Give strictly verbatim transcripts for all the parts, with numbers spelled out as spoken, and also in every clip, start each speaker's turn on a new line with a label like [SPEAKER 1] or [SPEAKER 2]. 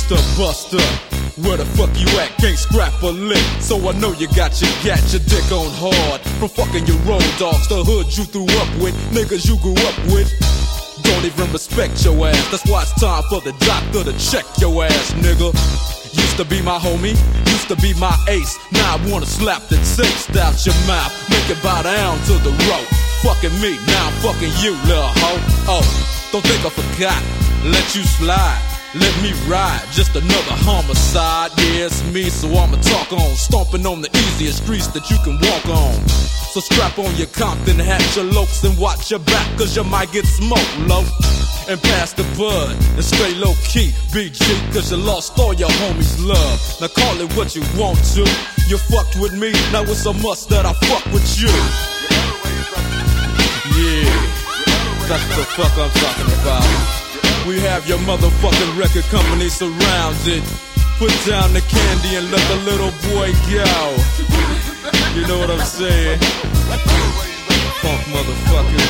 [SPEAKER 1] Mister Buster, where the fuck you at? Can't scrap a lick, so I know you got your gat, your dick on hard. From fucking your road dogs, the hood you threw up with, niggas you grew up with. Don't even respect your ass, that's why it's time for the doctor to check your ass, nigga. Used to be my homie, used to be my ace. Now I wanna slap the taste out your mouth, make it bow down to the rope. Fucking me, now I'm fucking you, little hoe. Oh, don't think I forgot, let you slide. Let me ride, just another homicide. Yeah, it's me, so I'ma talk on. Stomping on the easiest streets that you can walk on. So strap on your Compton hat, your lokes, and watch your back, cause you might get smoked, low. And pass the bud, and stay low key, B G, cause you lost all your homies' love. Now call it what you want to. You fucked with me, now it's a must that I fuck with you. Yeah, that's what the fuck I'm talking about. We have your motherfucking record company surrounded. Put down the candy and let the little boy go. You know what I'm saying? Funk motherfucker.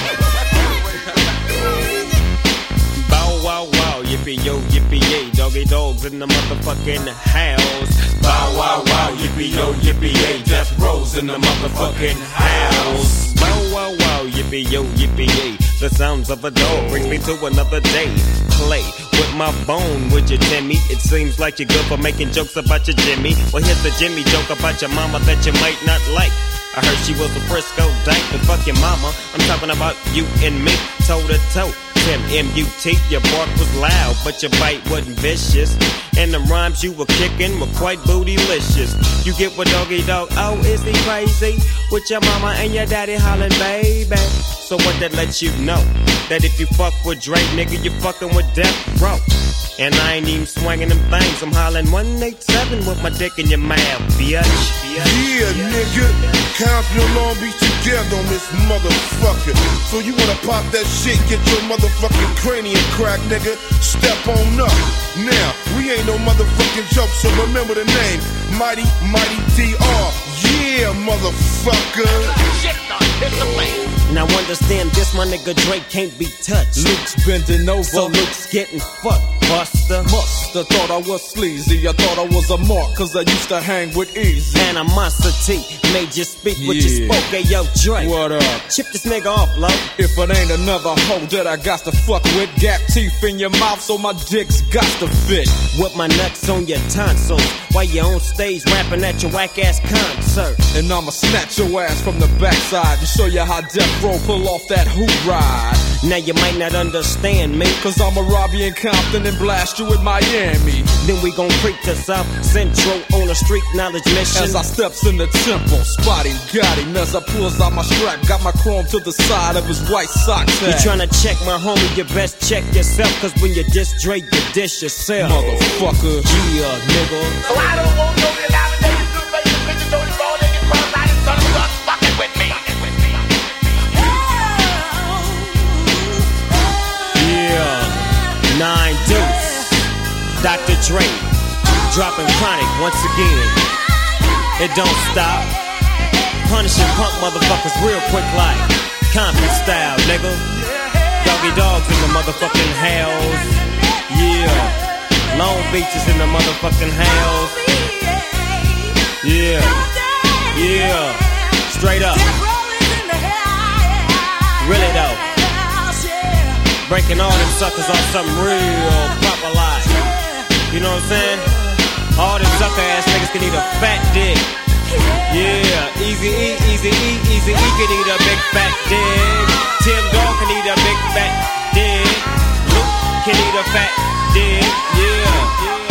[SPEAKER 2] Bow wow wow, yippee yo, yippee yay. Doggy dogs in the motherfucking house. Bow wow wow, yippee yo, yippee yay. Death Row's in the motherfucking house. Bow wow wow, yippee yo, yippee yay. The sounds of a dog brings me to another day. Play with my bone, would you, Timmy? It seems like you're good for making jokes about your Jimmy. Well, here's the Jimmy joke about your mama that you might not like. I heard she was a Frisco dyke, but fuck your mama. I'm talking about you and me, toe to toe. Tim M U T, your bark was loud, but your bite wasn't vicious. And the rhymes you were kicking were quite bootylicious. You get what Doggy Dog, oh, is he crazy? With your mama and your daddy hollering, baby. So what that lets you know? That if you fuck with Drake, nigga, you fucking with Death Row. And I ain't even swinging them things, I'm hollering one eighty-seven with my dick in your mouth, bitch.
[SPEAKER 3] Yeah, nigga, Compton and Long Beach together on this motherfucker. So you wanna pop that shit, get your motherfucking cranium crack, nigga? Step on up. Now, we ain't no motherfucking joke, so remember the name, Mighty, Mighty D R. Yeah, motherfucker.
[SPEAKER 4] Shit, dog, it's the way.
[SPEAKER 2] Now understand this, my nigga Drake can't be touched.
[SPEAKER 1] Luke's bending over,
[SPEAKER 2] so Luke's getting fucked, Buster.
[SPEAKER 1] Musta thought I was sleazy, I thought I was a mark, cause I used to hang with Easy.
[SPEAKER 2] Animosity made you speak what
[SPEAKER 1] yeah.
[SPEAKER 2] you spoke, hey yo Drake.
[SPEAKER 1] What up?
[SPEAKER 2] Chip this nigga off, love.
[SPEAKER 1] If it ain't another hoe that I got to fuck with, gap teeth in your mouth so my dick's got to fit.
[SPEAKER 2] With my nuts on your tonsils, while you on stage rapping at your whack ass concert.
[SPEAKER 1] And I'ma snatch your ass from the backside and show you how Death Row pull off that hoop ride.
[SPEAKER 2] Now you might not understand me,
[SPEAKER 1] cause I'ma rob you in Compton and blast you in Miami.
[SPEAKER 2] Then we gon' creep to South Central on a street knowledge mission.
[SPEAKER 1] As I steps in the temple, spotty got him as I pulls out my strap. Got my chrome to the side of his white socks.
[SPEAKER 2] You tryna check my homie, you best check yourself, cause when you diss Drake, you dish yourself.
[SPEAKER 1] Motherfucker.
[SPEAKER 2] Yeah, nigga.
[SPEAKER 4] So I don't want no denomination to make the bitches don't fall in your cross. I didn't son of a fucking with me.
[SPEAKER 2] Yeah, Nine Deuce, Doctor Dre, dropping Chronic once again. It don't stop. Punishing punk motherfuckers real quick like Compton style, nigga. Doggy dogs in the motherfucking house. Yeah, Long Beach is in the motherfucking house. Yeah, yeah, straight up. Really though. Breaking all them suckers off something real proper like. You know what I'm saying? All them sucker ass niggas can eat a fat dick. Yeah, Easy E, Easy E, Easy E can eat a big fat dick. Tim Dog can eat a big fat dick. Luke can eat a fat dick. Yeah.